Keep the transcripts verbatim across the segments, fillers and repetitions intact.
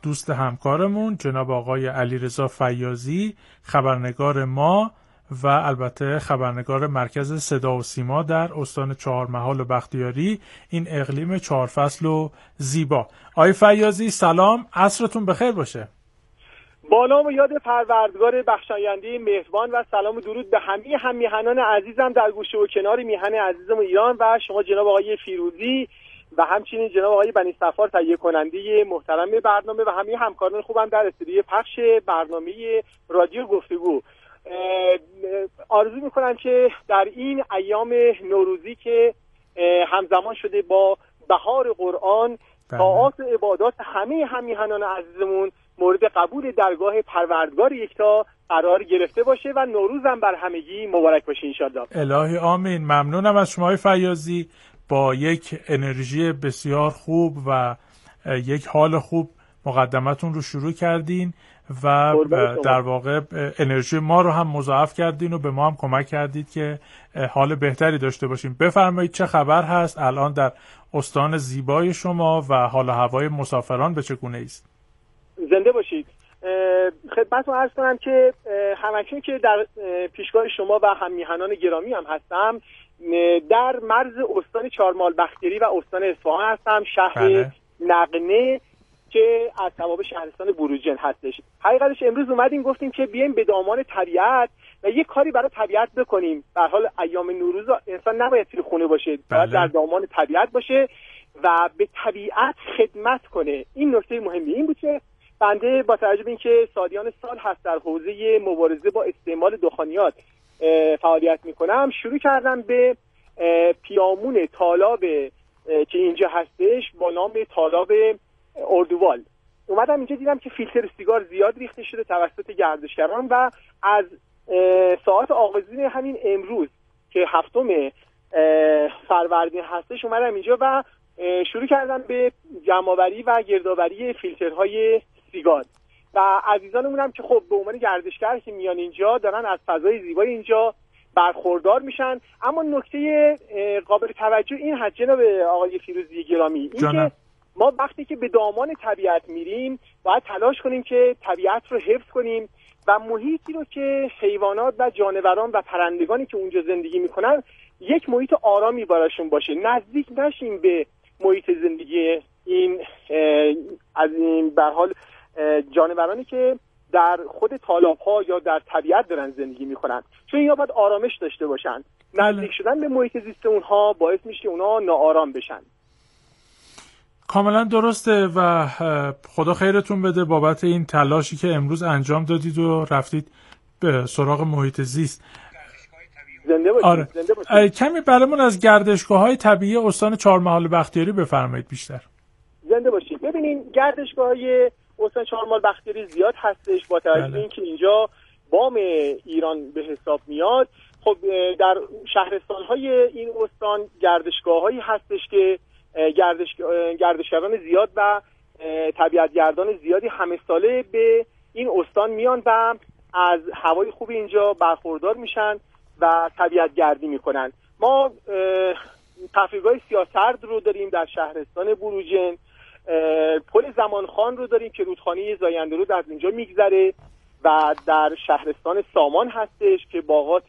دوست همکارمون جناب آقای علیرضا فیاضی، خبرنگار ما و البته خبرنگار مرکز صدا و سیما در استان چهارمحال و بختیاری، این اقلیم چهار فصل و زیبا. آقای فیاضی سلام، عصرتون بخیر باشه. با نام و یاد پروردگار بخشاینده مهربان و سلام و درود به همه هم میهنان عزیزم در گوشه و کنار میهن عزیزم ایران و شما جناب آقای فیروزی و همچنین جناب آقای بنی صفار تهیه کننده محترم برنامه و همه همکاران خوبم در استودیوی پخش برنامه رادیو گفتگو. آرزو میکنم که در این ایام نوروزی که همزمان شده با بهار قرآن، طاعات و عبادات همه همیهنان عزیزمون مورد قبول درگاه پروردگار یکتا قرار گرفته باشه و نوروزم بر همگی مبارک باشه انشالله. الهی آمین. ممنونم از شما فیاضی، با یک انرژی بسیار خوب و یک حال خوب مقدمتون رو شروع کردین و در واقع انرژی ما رو هم مضاعف کردین و به ما هم کمک کردید که حال بهتری داشته باشیم. بفرمایید چه خبر هست الان در استان زیبای شما و حال و هوای مسافران به چگونه است؟ زنده باشید. خدمتتون عرض کنم که همکنون که در پیشگاه شما و هم میهنان گرامی هم هستم، در مرز استان چهارمحال بختیاری و استان اصفهان هستم، شهر بله. نقنه که از توابع شهرستان بروجرد هستش. حقیقتش امروز اومدیم گفتیم که بیایم به دامان طبیعت و یک کاری برای طبیعت بکنیم. به هر حال ایام نوروز انسان نباید توی خونه باشه، باید در دامان طبیعت باشه و به طبیعت خدمت کنه. این نکته مهمی این بود که بنده با توجه به اینکه سالیان سال هست در حوزه مبارزه با استعمال دخانیات فعالیت میکنم، شروع کردم به پیامون تالاب که اینجا هستش با نام تالاب اردووال. اومدم اینجا دیدم که فیلتر سیگار زیاد ریخته شده توسط گردشگران و از ساعت آغازین همین امروز که هفتم فروردین هستش اومدم اینجا و شروع کردم به جمع‌آوری و گردآوری فیلترهای سیگار و عزیزانمون هم که خب به عنوان گردشگر که میان اینجا دارن از فضای زیبای اینجا برخوردار میشن. اما نکته قابل توجه این هست جناب آقای فیروزی گرامی، این که ما وقتی که به دامان طبیعت میریم باید تلاش کنیم که طبیعت رو حفظ کنیم و محیطی رو که حیوانات و جانوران و پرندگانی که اونجا زندگی میکنن یک محیط آرامی براشون باشه. نزدیک نشیم به محیط زندگی این از این به هر حال جانورانی که در خود تالاب‌ها یا در طبیعت دارن زندگی میکنن، چون اینا باید آرامش داشته باشن. نزدیک شدن به محیط زیست اونها باعث میشه که اونا ناآرام بشن. کاملا درسته و خدا خیرتون بده بابت این تلاشی که امروز انجام دادید و رفتید به سراغ محیط زیست. زنده باشید. آره. زنده باشید. کمی برامون از گردشگاه‌های طبیعی استان چهارمحال بختیاری بفرمایید بیشتر. زنده باشید. ببینین گردشگاه‌های استان چهارمحال بختیاری زیاد هستش با توجه به اینکه اینجا بام ایران به حساب میاد. خب در شهرستان‌های این استان گردشگاه‌هایی هستش که گردش گردشگران زیاد و طبیعتگردان زیادی همه ساله به این استان میان و از هوای خوب اینجا برخوردار میشن و طبیعتگردی میکنن. ما تفریحگاه سیاه‌سرد رو داریم در شهرستان بروجرد، پل زمانخان رو داریم که رودخانه زاینده‌رود از اینجا میگذره و در شهرستان سامان هستش که باغات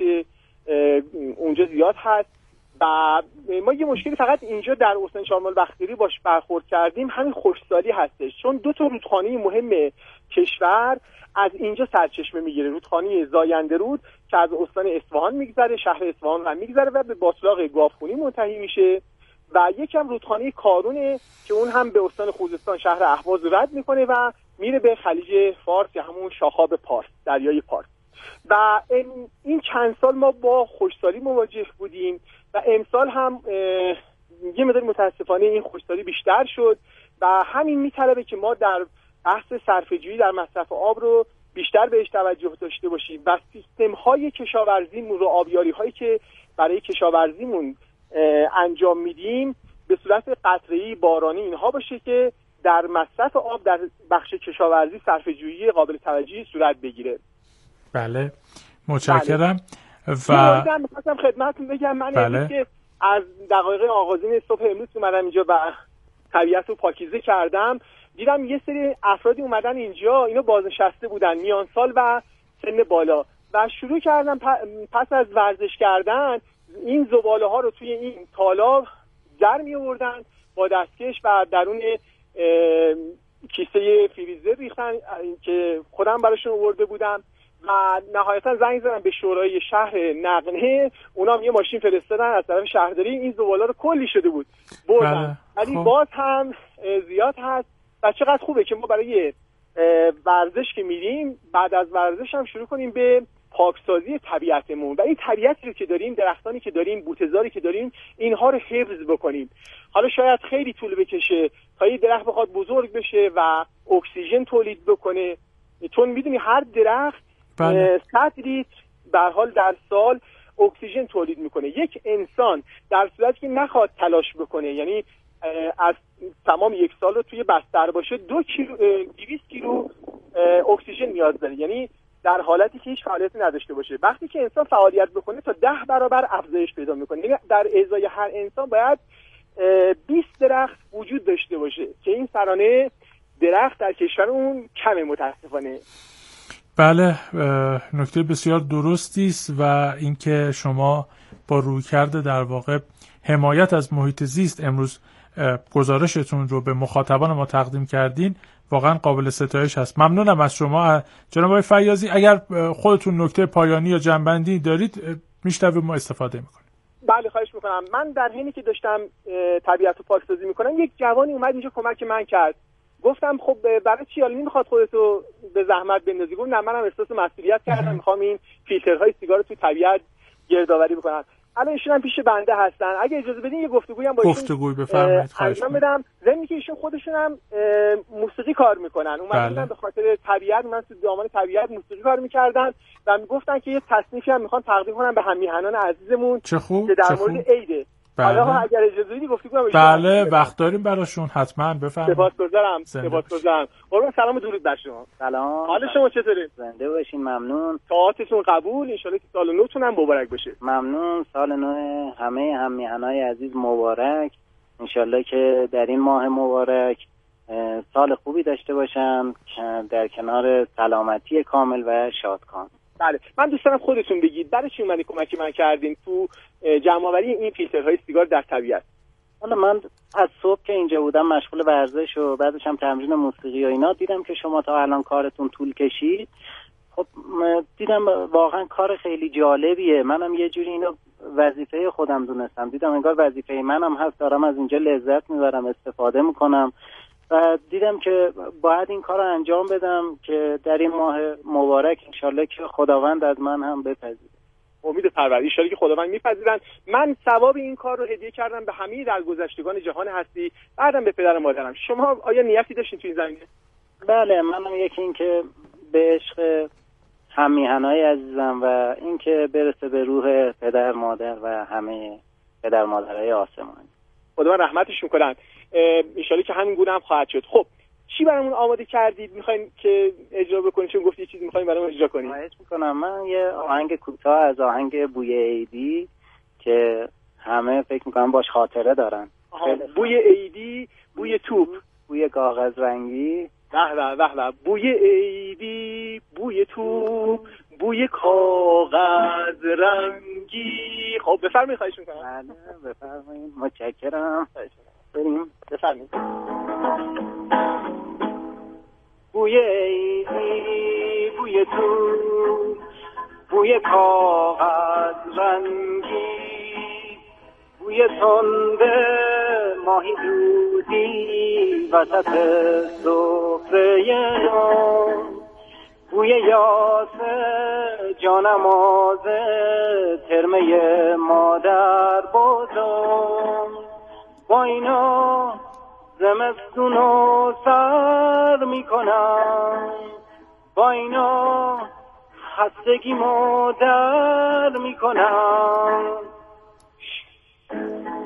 اونجا زیاد هست و ما یه مشکلی فقط اینجا در استان چهارمحال بختیاری باش برخورد کردیم، همین خشکسالی هستش، چون دو تا رودخانه مهم کشور از اینجا سرچشمه میگیره. رودخانه زاینده‌رود که از استان اصفهان میگذره، شهر اصفهان رو میگذره و به باطلاق گاوخونی منتهی میشه و یکم رودخانه کارونه که اون هم به استان خوزستان شهر اهواز رد میکنه و میره به خلیج فارس یا همون شاهاب پارس، دریای پارس. و این چند سال ما با خشکسالی مواجه بودیم و امسال هم یه مقدار متاسفانه این خشکسالی بیشتر شد و همین میطلبه که ما در بحث صرفه‌جویی در مصرف آب رو بیشتر بهش توجه داشته باشیم و سیستم‌های کشاورزیمون رو، آبیاری‌هایی که برای کشاورزیمون انجام میدیم به صورت قطره‌ای، بارانی اینها باشه که در مصرف آب در بخش کشاورزی صرفه‌جویی قابل توجهی صورت بگیره. بله متشکرم. بله. و من می‌خواستم خدمتتون بگم من بله. که از دقایق آغازین صبح امروز اومدم اینجا و طبیعت رو پاکیزه کردم دیدم یه سری افرادی اومدن اینجا، اینا بازنشسته بودن، میان سال و سن بالا، و شروع کردن پس از ورزش کردن این زباله ها رو توی این تالا در می آوردن با دستکش و درون کیسه فریزر ریختن که خودم براشون آورده بودم و نهایتا زنگ زدن به شورای شهر نقنه، اونا هم یه ماشین فرستادن از طرف شهرداری، این زباله رو کلی شده بود بردن. ولی خب. باز هم زیاد هست و چقدر خوبه که ما برای ورزش که میریم بعد از ورزش هم شروع کنیم به پاکسازی طبیعتمون و این طبیعتی رو که داریم، درختانی که داریم، بوته‌زاری که داریم، اینها رو حفظ بکنیم. حالا شاید خیلی طول بکشه تا این درخت بخواد بزرگ بشه و اکسیژن تولید بکنه، چون میدونی هر درخت صد لیتر به هر حال در سال اکسیژن تولید میکنه. یک انسان در صورتی که نخواد تلاش بکنه، یعنی از تمام یک سال رو توی بستر باشه، دو کیلو دویست کیلو اکسیژن نیاز داره، یعنی در حالتی که هیچ فعالیتی نداشته باشه. وقتی که انسان فعالیت بکنه تا ده برابر افزایش پیدا میکنه، یعنی در ازای هر انسان باید بیست درخت وجود داشته باشه که این سرانه درخت در کشورمون کمه متاسفانه. بله، نکته بسیار درستی است و اینکه شما با رویکرد در واقع حمایت از محیط زیست امروز گزارشتون رو به مخاطبان ما تقدیم کردین واقعا قابل ستایش هست. ممنونم از شما جناب آقای فیاضی. اگر خودتون نکته پایانی یا جنبندی دارید میشنویم، ما استفاده میکنیم. بله خواهش میکنم. من در حینی که داشتم طبیعت رو پاکسازی میکنم یک جوانی اومد اینجا کمک من کرد. گفتم خب برای چی حالا نمیخواد خودتو به زحمت بندازی؟ گفت نه منم احساس مسئولیت کردم، میخوام این فیلترهای سیگار رو تو طبیعت گردآوری بکنم. الان ایشون هم پیش بنده هستن، اگه اجازه بدین یه گفتگویی هم با ایشون گفتگوی بفرمایید. خواهش می‌کنم بدم. ضمن که ایشون خودشون هم موسیقی کار میکنن، اومدن بله. به خاطر طبیعت، من تو دامان طبیعت موسیقی کار میکردن و میگفتن که یه تصنیفی هم میخوان تقدیم کنن به هم میهنان عزیزمون چه خوب. که در مورد عیده. بله. حالا اگر اجازه بدید گفتگو هم بله وقت داریم براشون، حتما بفرمایید. سپاسگزارم. سپاسگزارم. قربان سلام و درود بر شما. سلام. حال شما چطوره؟ زنده باشین. ممنون. طاعتتون قبول. ان شاءالله که سال نوتون هم مبارک بشه. ممنون. سال نو همه هم میهنای عزیز مبارک. ان شاءالله که در این ماه مبارک سال خوبی داشته باشم در کنار سلامتی کامل و شادکام. بله، من دوست دارم خودتون بگید برای چی اومدین کمکی من کردین تو جمع‌آوری این فیلترهای سیگار در طبیعت؟ حالا من از صبح که اینجا بودم مشغول ورزش و بعدش هم تمرین موسیقی و اینا، دیدم که شما تا الان کارتون طول کشید. خب دیدم واقعا کار خیلی جالبیه. منم یه جوری اینو وظیفه خودم دونستم، دیدم انگار وظیفه منم هست، دارم از اینجا لذت میبرم، استفاده میکنم و دیدم که باید این کار رو انجام بدم که در این ماه مبارک انشالله که خداوند از من هم بپذیره. امید پرور انشالله که خداوند میپذیرن. من ثواب این کار رو هدیه کردم به همه درگذشتگان جهان هستی، بعدم به پدر و مادرم. شما آیا نیتی داشتین تو این زمینه؟ بله، منم یکی این که به عشق هم میهنای عزیزم و این که برسه به روح پدر مادر و همه پدر مادرای آسمانی، خداوند رحمتشون کنن. انشالله که همین گونه هم خواهد شد. خب چی برامون آماده کردید میخواین که اجرا بکنید؟ چون گفتی چیزی میخواین برامون اجرا کنید. خواهش میکنم. من یه آهنگ کوتاه از آهنگ بوی عیدی که همه فکر میکنم باش خاطره دارن. بوی عیدی، بوی توپ، بوی کاغذ رنگی، به به به به، بوی عیدی، بوی توپ، بوی کاغذ رنگی. خب بفرمایید. خواهش میکنم. بله بفرمایید. متشکرم. بریم. بفرمایید. بوی عیدی، بوی توپ، بوی کاغذ رنگی، بوی تنده ماهی دودی وسط سفره نو، بوی یاسه جانماز ترمه مادر بزرگ. با اینا زمستونو سر میکنم، با اینا خستگیمو در میکنم.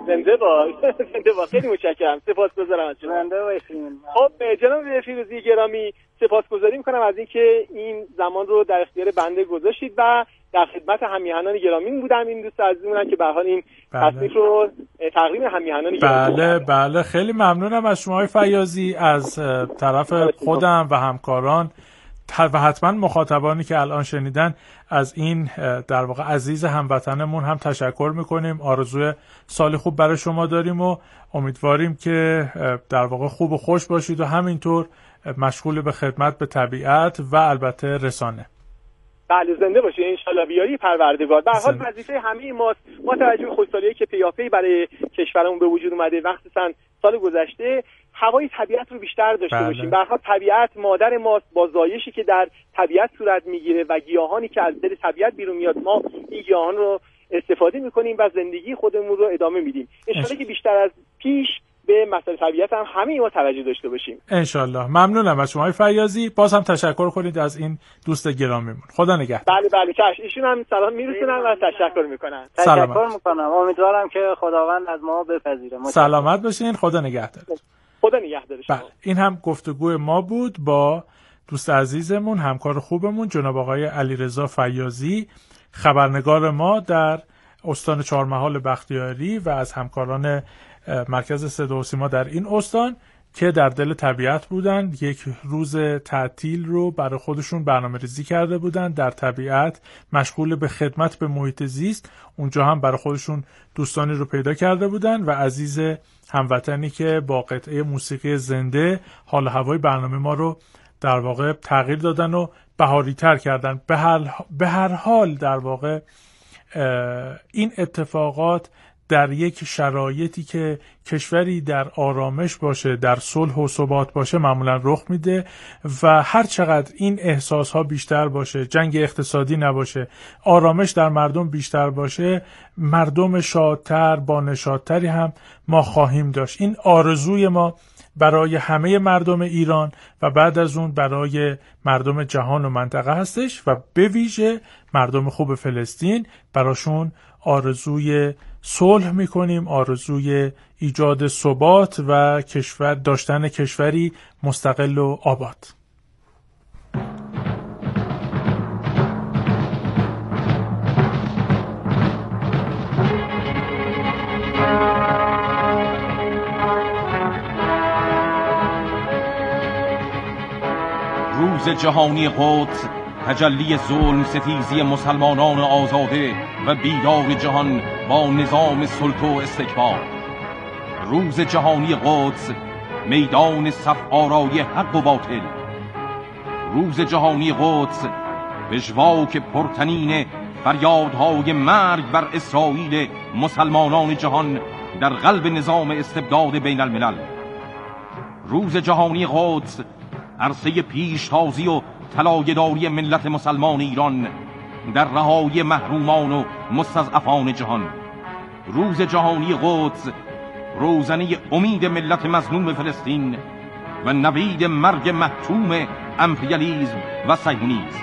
زنده باش. زنده باش. خیلی متشکرم. سپاسگزارم از شما. زنده باشین. خب جناب فیروزی گرامی، سپاسگزاری میکنم از اینکه این زمان رو در اختیار بنده گذاشتید و در خدمت همیهنان گرامی بودم. این دوست عزیزمون که به حال این تصنیف رو تقدیم همیهنان گرامی. بله بله خیلی ممنونم از شما فیاضی، از طرف خودم و همکاران و حتما مخاطبانی که الان شنیدن از این در واقع عزیز هموطنمون هم تشکر میکنیم. آرزوی سال خوب برای شما داریم و امیدواریم که در واقع خوب و خوش باشید و همینطور مشغول به خدمت به طبیعت و البته رسانه. بله زنده باشید ان شاء الله بیاری پروردگار. به هر حال وظیفه همه ماست، ما توجه به خوشحالی که پیاپی برای کشورمون به وجود اومده مخصوصا سال گذشته هوای طبیعت رو بیشتر داشته بله. باشیم. به هر حال طبیعت مادر ماست، با زایشی که در طبیعت صورت میگیره و گیاهانی که از دل طبیعت بیرون میاد ما این گیاهان رو استفاده میکنیم و زندگی خودمون رو ادامه میدیم. ان شاء الله که بیشتر از پیش به مسائل طبیعت هم همه ما توجه داشته باشیم ان شاء الله. ممنونم از شما فیاضی، باز هم تشکر کنید از این دوست گرامیمون. خدا نگهدار. بله بله چش، ایشون هم سلام میرسونن و تشکر میکنن. تشکر میکنم، امیدوارم که خداوند از ما بپذیره. سلامت باشین، خدا نگهدار. خدا نگهدار شما. بله این هم گفتگوی ما بود با دوست عزیزمون، همکار خوبمون جناب آقای علیرضا فیاضی، خبرنگار ما در استان چهارمحال بختیاری و از همکاران مرکز صدا و سیما در این استان که در دل طبیعت بودن. یک روز تعطیل رو برای خودشون برنامه ریزی کرده بودن در طبیعت، مشغول به خدمت به محیط زیست. اونجا هم برای خودشون دوستانی رو پیدا کرده بودن و عزیز هموطنی که با قطعه موسیقی زنده حال هوای برنامه ما رو در واقع تغییر دادن و بهاری تر کردن. به هر, به هر حال در واقع این اتفاقات در یک شرایطی که کشوری در آرامش باشه، در صلح و ثبات باشه معمولا رخ میده و هر چقدر این احساس ها بیشتر باشه، جنگ اقتصادی نباشه، آرامش در مردم بیشتر باشه، مردم شادتر با نشاطتری هم ما خواهیم داشت. این آرزوی ما برای همه مردم ایران و بعد از اون برای مردم جهان و منطقه هستش و به ویژه مردم خوب فلسطین. براشون آرزوی صلح میکنیم، آرزوی ایجاد ثبات و کشور داشتن کشوری مستقل و آباد. روز جهانی قدس، تجلی ظلم ستیزی مسلمانان آزاده و بیدار جهان با نظام سلطه و استکبار. روز جهانی قدس، میدان صف آرای حق و باطل. روز جهانی قدس، پژواک پرتنین فریادهای مرگ بر اسرائیل مسلمانان جهان در قلب نظام استبداد بین الملل. روز جهانی قدس، عرصه پیشتازی و طلایه‌داری ملت مسلمان ایران در رهایی محرومان و مستضعفان جهان. روز جهانی قدس، روزنه امید ملت مظلوم فلسطین و نوید مرگ محتوم امپریالیسم و صهیونیسم.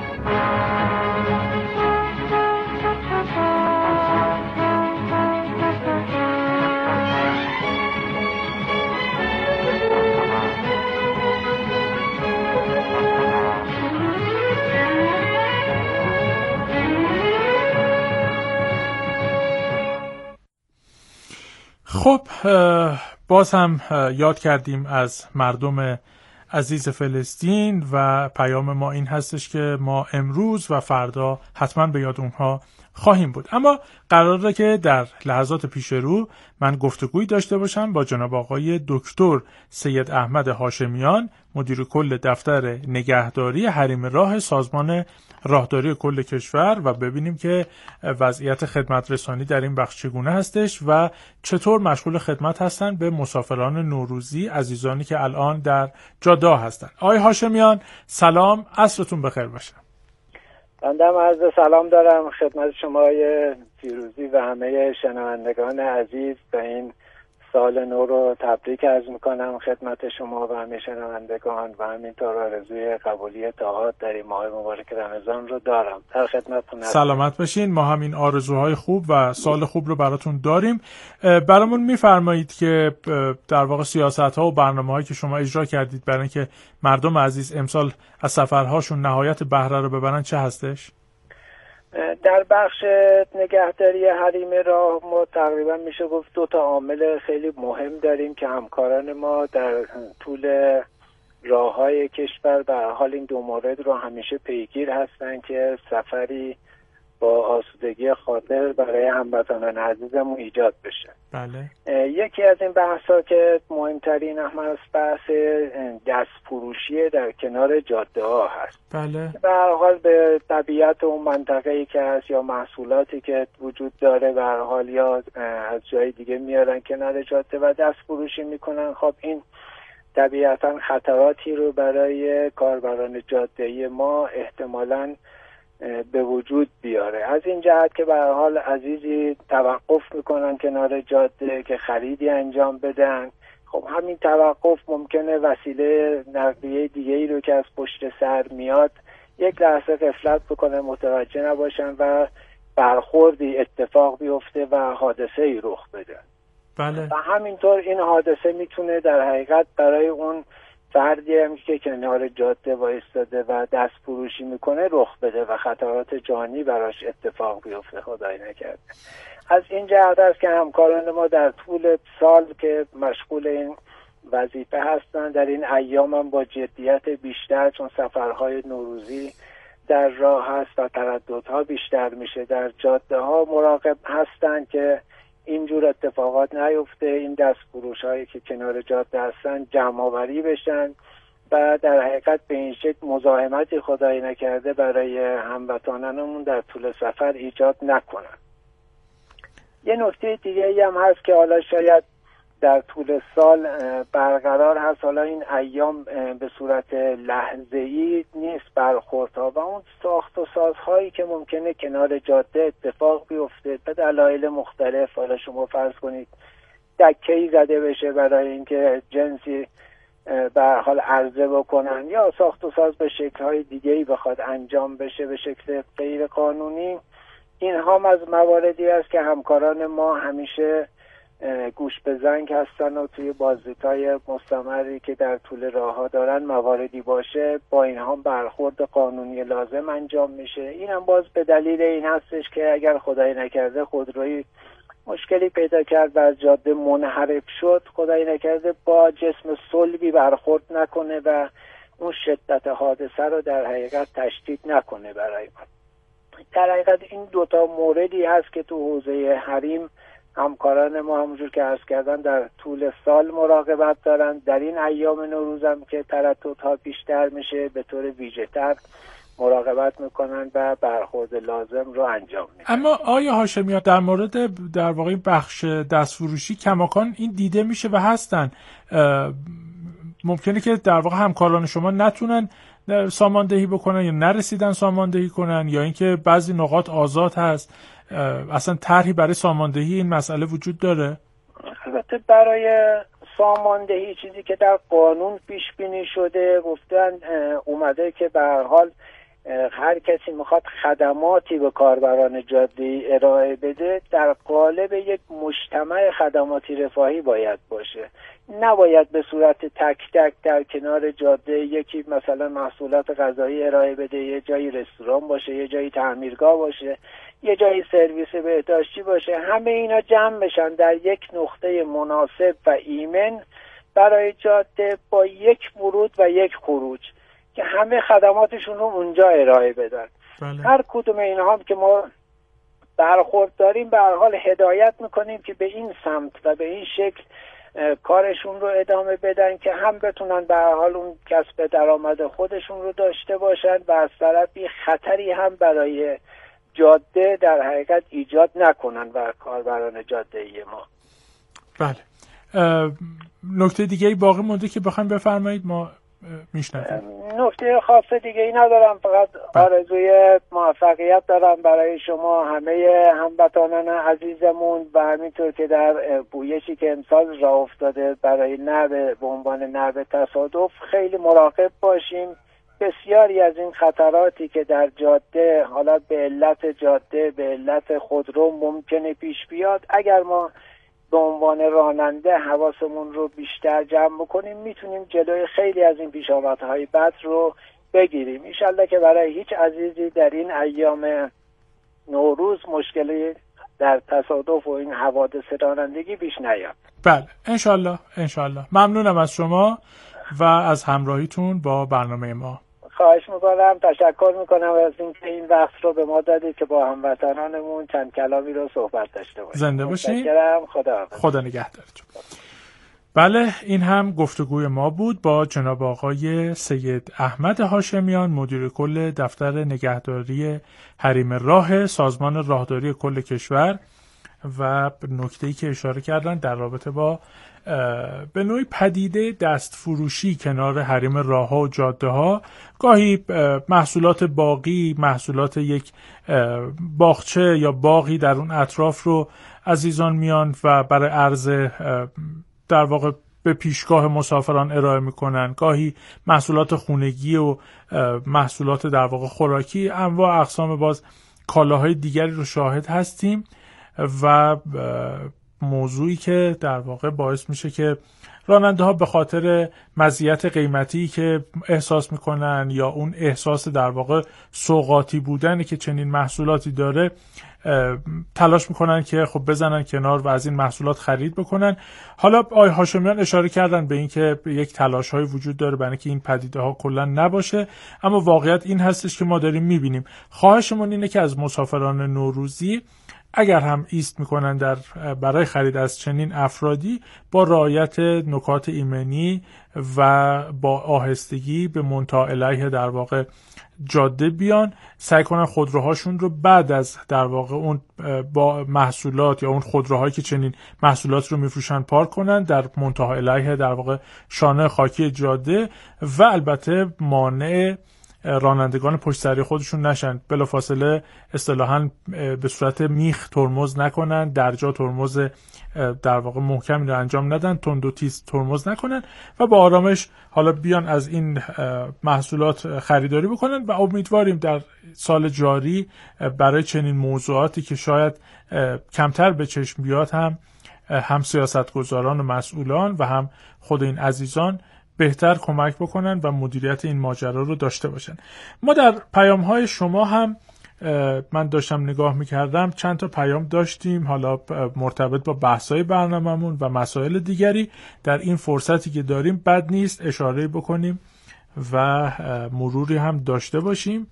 خب باز هم یاد کردیم از مردم عزیز فلسطین و پیام ما این هستش که ما امروز و فردا حتما به یاد اونها خواهیم بود. اما قراره که در لحظات پیش رو من گفتگویی داشته باشم با جناب آقای دکتر سید احمد هاشمیان، مدیر کل دفتر نگهداری حریم راه سازمان راهداری کل کشور و ببینیم که وضعیت خدمت رسانی در این بخش چگونه هستش و چطور مشغول خدمت هستن به مسافران نوروزی، عزیزانی که الان در جاده هستن. آقای هاشمیان سلام، عصرتون بخیر باشه. بنده هم عرض سلام دارم خدمت شما آقای فیروزی و همه شنوندگان عزیز به این سال نو رو تبریک عرض میکنم خدمت شما و همه شنوندگان و همینطور آرزوی قبولی طاعات در این ماه مبارک رمضان رو دارم. در خدمتتون هستم. سلامت باشین. ما همین آرزوهای خوب و سال خوب رو براتون داریم. برامون میفرمایید که در واقع سیاست‌ها و برنامه‌هایی که شما اجرا کردید برای اینکه مردم عزیز امسال از سفرهاشون نهایت بهره رو ببرن چه هستش؟ در بخش نگهداری حریم راه ما تقریبا میشه گفت دو تا عامل خیلی مهم داریم که همکاران ما در طول راههای کشور به هر حال این دو مورد رو همیشه پیگیر هستن که سفری با آسودگی خاطر برای هموطنان عزیزمون ایجاد بشه. بله. یکی از این بحثا که مهمترین هم هست بحث دست فروشی در کنار جاده ها هست. بله. به هر حال به طبیعت اون منطقه‌ای که هست یا محصولاتی که وجود داره به هر حال یا از جای دیگه میارن کنار جاده و دست فروشی میکنن. خب این طبیعتا خطراتی رو برای کاربران جاده‌ای ما احتمالاً به وجود بیاره. از این جهت که به هر حال عزیزی توقف میکنن کنار جاده که خریدی انجام بدن، خب همین توقف ممکنه وسیله نقلیه دیگه ای رو که از پشت سر میاد یک لحظه غفلت بکنه، متوجه نباشن و برخوردی اتفاق بیفته و حادثه ای رخ بده. بله. و همینطور این حادثه میتونه در حقیقت برای اون فردی هم که کنار جاده وایستاده و دست فروشی میکنه رخ بده و خطرات جانی براش اتفاق بیفته، خدای نکرده. از این جهت است که همکاران ما در طول سال که مشغول این وظیفه هستن در این ایام هم با جدیت بیشتر، چون سفرهای نوروزی در راه هست و ترددها بیشتر میشه، در جاده ها مراقب هستن که اینجور اتفاقات نیفته، این دست فروش هایی که کنار جاده هستن جمع آوری بشن و در حقیقت به این شکل مزاحمتی خدای نکرده برای هموطنانمون در طول سفر ایجاد نکنن. یه نکته دیگه ای هم هست که حالا شاید در طول سال برقرار هست، حالا این ایام به صورت لحظه‌ای نیست برخوردها و اون ساخت و سازهایی که ممکنه کنار جاده اتفاق بیفته به دلایل مختلف. حالا شما فرض کنید دکه‌ای زده بشه برای اینکه جنسی به هر حال عرضه بکنن یا ساخت و ساز به شکل‌های دیگه‌ای بخواد انجام بشه به شکل غیر قانونی. این هم از مواردی است که همکاران ما همیشه گوش به زنگ هستن و توی بازدیدهای مستمری که در طول راه ها دارن مواردی باشه با این هم برخورد قانونی لازم انجام میشه. این هم باز به دلیل این هستش که اگر خدای نکرده خودروی مشکلی پیدا کرد و از جاده منحرف شد، خدای نکرده با جسم صلبی برخورد نکنه و اون شدت حادثه رو در حقیقت تشدید نکنه برای ما. در حقیقت این دوتا موردی هست که تو حوزه حریم همکاران ما همونجور که عرض کردن در طول سال مراقبت دارن. در این ایام نوروز هم که ترددها بیشتر میشه به طور ویژه‌تر مراقبت میکنن و برخورد لازم رو انجام میدن. اما آیا هاشمی در مورد در واقع بخش دستفروشی کماکان این دیده میشه و هستن ممکنه که در واقع همکاران شما نتونن ساماندهی بکنن یا نرسیدن ساماندهی کنن یا اینکه بعضی نقاط آزاد هست؟ اصلا طرحی برای ساماندهی این مسئله وجود داره؟ البته برای ساماندهی چیزی که در قانون پیش بینی شده گفتن اومده که به هر حال هر کسی میخواد خدماتی به کاربران جاده‌ای ارائه بده در قالب یک مجتمع خدماتی رفاهی باید باشه، نباید به صورت تک تک در کنار جاده یکی مثلا محصولات غذایی ارائه بده، یه جایی رستوران باشه، یه جایی تعمیرگاه باشه، یه جایی سرویس بهداشتی باشه، همه اینا جمع بشن در یک نقطه مناسب و ایمن برای جاده با یک ورود و یک خروج که همه خدماتشون رو اونجا ارائه بدن. بله. هر کدوم اینها هم که ما برخورد داریم به هر حال هدایت میکنیم که به این سمت و به این شکل کارشون رو ادامه بدن که هم بتونن به هر حال اون کسب درآمد خودشون رو داشته باشن و از طرفی خطری هم برای جاده در حقیقت ایجاد نکنن و کاربران جاده‌ای ما. بله. نکته دیگه ای باقی مونده که بخوایم بفرمایید ما میشنویم. نکته خاص دیگه ای ندارم، فقط آرزوی موفقیت دارم برای شما همه هموطنان عزیزمون و همینطور که در پویشی که امسال راه افتاده برای نرو به عنوان نرو تصادف خیلی مراقب باشیم. بسیاری از این خطراتی که در جاده، حالا به علت جاده، به علت خودرو ممکنه پیش بیاد، اگر ما به عنوان راننده حواسمون رو بیشتر جمع بکنیم میتونیم جلوی خیلی از این پیشامدهای بد رو بگیریم. انشالله که برای هیچ عزیزی در این ایام نوروز مشکلی در تصادف و این حوادث رانندگی بیش نیاد. بله انشالله انشالله. ممنونم از شما و از همراهیتون با برنامه ما. خواهش میکنم، تشکر میکنم از اینکه این وقت رو به ما دادید که با هموطنانمون چند کلامی رو صحبت داشته باشیم. زنده باشین. خدا خدا نگهدارتون. بله این هم گفتگوی ما بود با جناب آقای سید احمد هاشمیان، مدیر کل دفتر نگهداری حریم راه سازمان راهداری کل کشور و نکته‌ای که اشاره کردن در رابطه با به نوعی پدیده دست فروشی کنار حریم راه‌ها و جاده‌ها. گاهی محصولات باقی، محصولات یک باغچه یا باغی در اون اطراف رو عزیزان میان و برای عرض در واقع به پیشگاه مسافران ارائه میکنن. گاهی محصولات خونگی و محصولات در واقع خوراکی، انواع اقسام باز کالاهای دیگری رو شاهد هستیم و موضوعی که در واقع باعث میشه که راننده ها به خاطر مزیت قیمتی که احساس میکنن یا اون احساس در واقع سوغاتی بودنی که چنین محصولاتی داره تلاش میکنن که خب بزنن کنار و از این محصولات خرید بکنن. حالا آقای هاشمیان اشاره کردن به این که یک تلاش های وجود داره برای اینکه این پدیده ها کلا نباشه، اما واقعیت این هستش که ما داریم میبینیم. خواهشمون اینه که از مسافران نوروزی اگر هم ایست میکنن در برای خرید از چنین افرادی با رعایت نکات ایمنی و با آهستگی به منتهی الیه در واقع جاده بیان، سعی کنن خودروهاشون رو بعد از در واقع اون با محصولات یا اون خودروهایی که چنین محصولات رو میفروشن پارک کنن در منتهی الیه در واقع شانه خاکی جاده و البته مانع رانندگان پشت سری خودشون نشن. بلافاصله اصطلاحاً به صورت میخ ترمز نکنن، در جا ترمز در واقع محکمی رو انجام ندن، تند و تیز ترمز نکنن و با آرامش حالا بیان از این محصولات خریداری بکنن و امیدواریم در سال جاری برای چنین موضوعاتی که شاید کمتر به چشم بیاد هم هم سیاستگزاران و مسئولان و هم خود این عزیزان بهتر کمک بکنن و مدیریت این ماجرا رو داشته باشن. ما در پیام‌های شما هم من داشتم نگاه می‌کردم چند تا پیام داشتیم، حالا مرتبط با بحث‌های برنامه‌مون و مسائل دیگری. در این فرصتی که داریم بد نیست اشاره بکنیم و مروری هم داشته باشیم.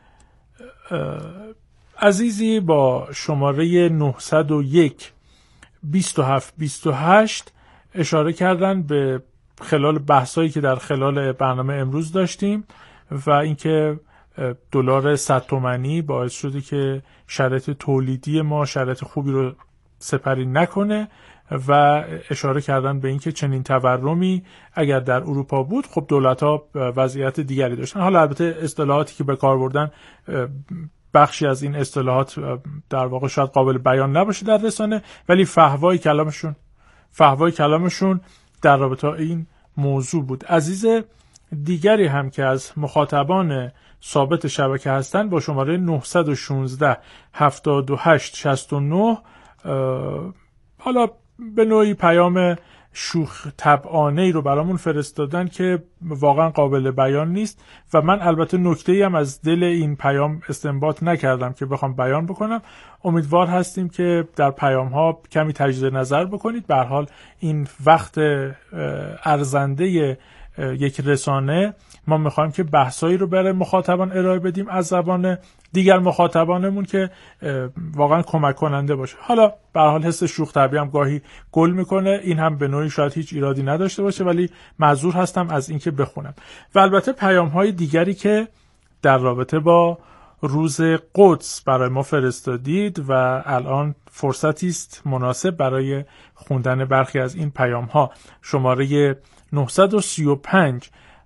عزیزی با شماره نهصد و یک بیست و هفت بیست و هشت اشاره کردن به خلال بحثایی که در خلال برنامه امروز داشتیم و اینکه دلار صد تومانی باعث شده که شرایط تولیدی ما شرایط خوبی رو سپری نکنه و اشاره کردن به اینکه چنین تورمی اگر در اروپا بود خب دولت‌ها وضعیت دیگری داشتن. حالا البته اصطلاحاتی که به کار بردن بخشی از این اصطلاحات در واقع شاید قابل بیان نباشه در رسانه، ولی فحوای کلامشون فحوای کلامشون در رابطه این موضوع بود. عزیز دیگری هم که از مخاطبان ثابت شبکه هستن با شماره نهصد و شانزده هفتاد و هشت شصت و نه حالا به نوعی پیام شوخ طبعانه‌ای رو برامون فرستادن که واقعا قابل بیان نیست و من البته نکته‌ای هم از دل این پیام استنباط نکردم که بخوام بیان بکنم. امیدوار هستیم که در پیام‌ها کمی تجدید نظر بکنید. به هر حال این وقت ارزنده یک رسانه ما میخوایم که بحثایی رو برای مخاطبان ارائه بدیم از زبان دیگر مخاطبانمون که واقعا کمک کننده باشه. حالا به هر حال حس شوخ طبعی هم گاهی گل میکنه، این هم به نوعی شاید هیچ ایرادی نداشته باشه، ولی معذور هستم از اینکه بخونم. و البته پیام‌های دیگری که در رابطه با روز قدس برای ما فرستادید و الان فرصتی است مناسب برای خوندن برخی از این پیام‌ها. شماره نهصد و سی و پنج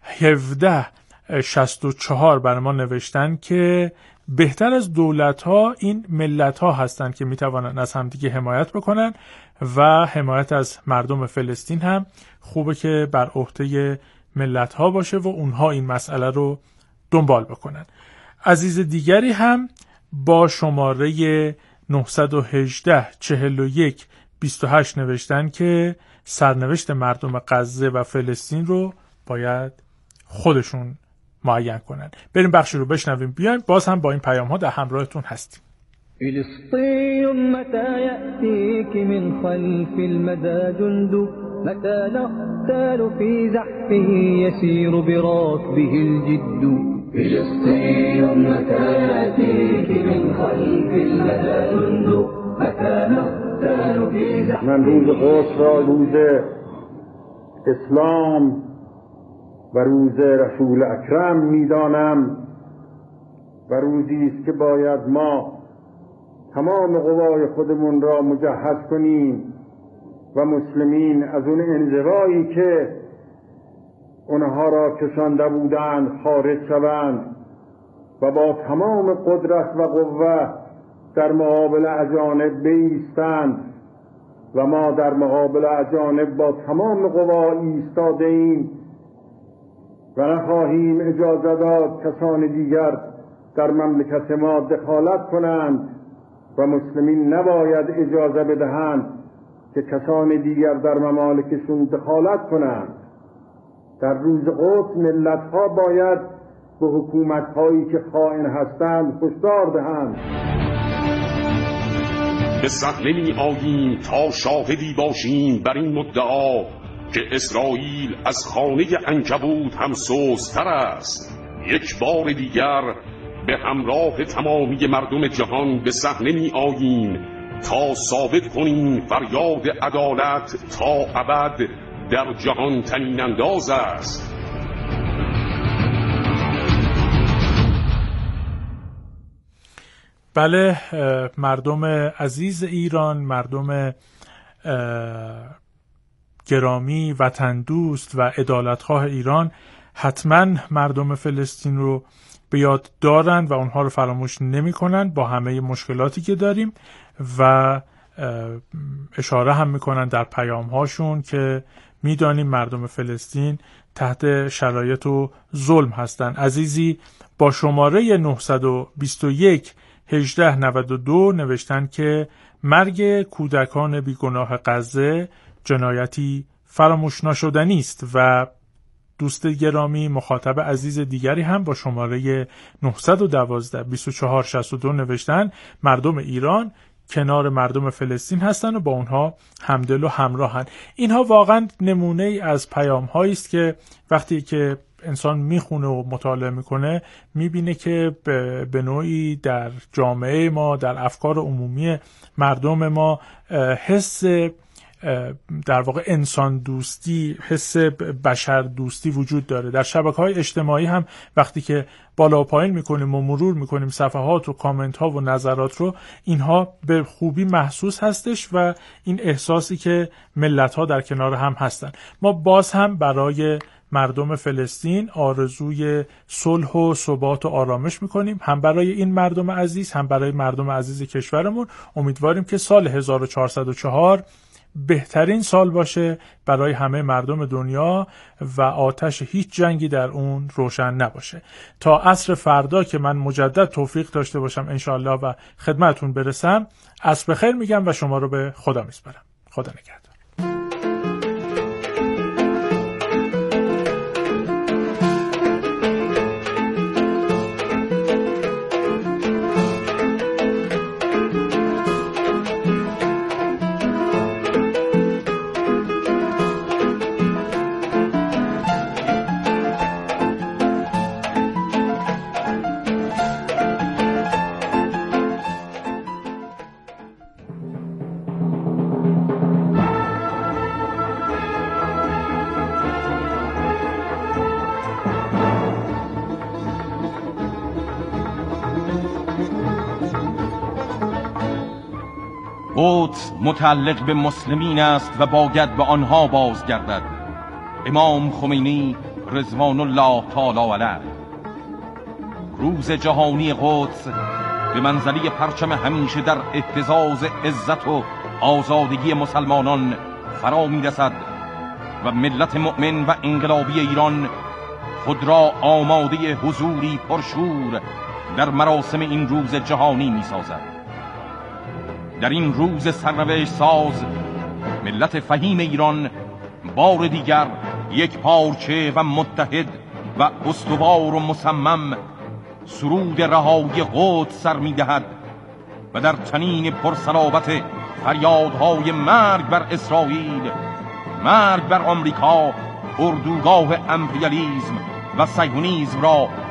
هفده شصت و چهار برای ما نوشتن که بهتر از دولت ها این ملت ها هستن که می توانن از همدیگه حمایت بکنن و حمایت از مردم فلسطین هم خوبه که بر عهده ملت ها باشه و اونها این مسئله رو دنبال بکنن. عزیز دیگری هم با شماره نه یک هشت چهل و یک بیست و هشت نوشتن که سرنوشت مردم غزه و فلسطین رو باید خودشون معین کنن. بریم بخشی رو بشنویم بیایم، باز هم با این پیام ها در همراهتون هستیم. فلسطين متى يأتيك من خلف المدى جند متى نقتال في زحفه يسير براكبه الجد فلسطين متى يأتيك من خلف المدى جند متى نقتال في زحفه. من روز قدس را روز اسلام و روز رسول اکرم میدانم و روزی است که باید ما تمام قوای خودمون را مجهز کنیم و مسلمین از اون انزوایی که اونها را کشانده بودند خارج شوند و با تمام قدرت و قوه در مقابل اجانب بایستند و ما در مقابل اجانب با تمام قوا ایستاده ایم و نخواهیم اجازه داد کسان دیگر در مملکت ما دخالت کنند و مسلمین نباید اجازه بدهند که کسان دیگر در ممالکشون دخالت کنند. در روز قدس ملت‌ها باید به حکومت‌هایی که خائن هستند هشدار دهند. به صحنه می آییم تا شاهدی باشیم بر این مدعا که اسرائیل از خانه عنکبوت هم سست‌تر است. یک بار دیگر به همراه تمامی مردم جهان به صحنه می آییم تا ثابت کنیم فریاد عدالت تا ابد در جهان طنین انداز است. بله، مردم عزیز ایران، مردم گرامی، وطن دوست و عدالتخواه ایران حتما مردم فلسطین رو به یاد دارن و اونها رو فراموش نمی کنن با همه مشکلاتی که داریم و اشاره هم میکنن در پیام هاشون که میدانیم مردم فلسطین تحت شرایط و ظلم هستن. عزیزی با شماره نه دو یک هجده نود و دو نوشتن که مرگ کودکان بیگناه غزه جنایتی فراموش ناشدنی است و دوست گرامی مخاطب عزیز دیگری هم با شماره نه یک دو بیست و چهار شصت و دو نوشتن مردم ایران کنار مردم فلسطین هستن و با اونها همدل و همراهن. اینها واقعا نمونه ای از پیام هایی است که وقتی که انسان میخونه و مطالعه میکنه میبینه که به نوعی در جامعه ما، در افکار عمومی مردم ما حس در واقع انسان دوستی، حس بشر دوستی وجود داره. در شبکه‌های اجتماعی هم وقتی که بالا و پایین میکنیم و مرور میکنیم صفحات و کامنت ها و نظرات رو، اینها به خوبی محسوس هستش و این احساسی که ملت ها در کنار هم هستن. ما باز هم برای مردم فلسطین آرزوی صلح و ثبات و آرامش میکنیم، هم برای این مردم عزیز هم برای مردم عزیز کشورمون. امیدواریم که سال هزار و چهارصد و چهار بهترین سال باشه برای همه مردم دنیا و آتش هیچ جنگی در اون روشن نباشه. تا عصر فردا که من مجدد توفیق داشته باشم انشاءالله و خدمتون برسم، عصر بخیر میگم و شما رو به خدا میسپارم. خدا نگهدار. قدس متعلق به مسلمین است و باید به آنها بازگردد. امام خمینی رضوان الله تعالی علیه. روز جهانی قدس به منزله پرچم همیشه در اهتزاز عزت و آزادگی مسلمانان فرا می‌رسد و ملت مؤمن و انقلابی ایران خود را آماده حضوری پرشور در مراسم این روز جهانی می‌سازد. در این روز سرنوشت ساز ملت فهیم ایران بار دیگر یک پارچه و متحد و استوار و مصمم سرود رهایی قدس سر می‌دهد و در چنین پرصلابت فریادهای مرگ بر اسرائیل، مرگ بر آمریکا، اردوگاه امپریالیسم و صهیونیسم را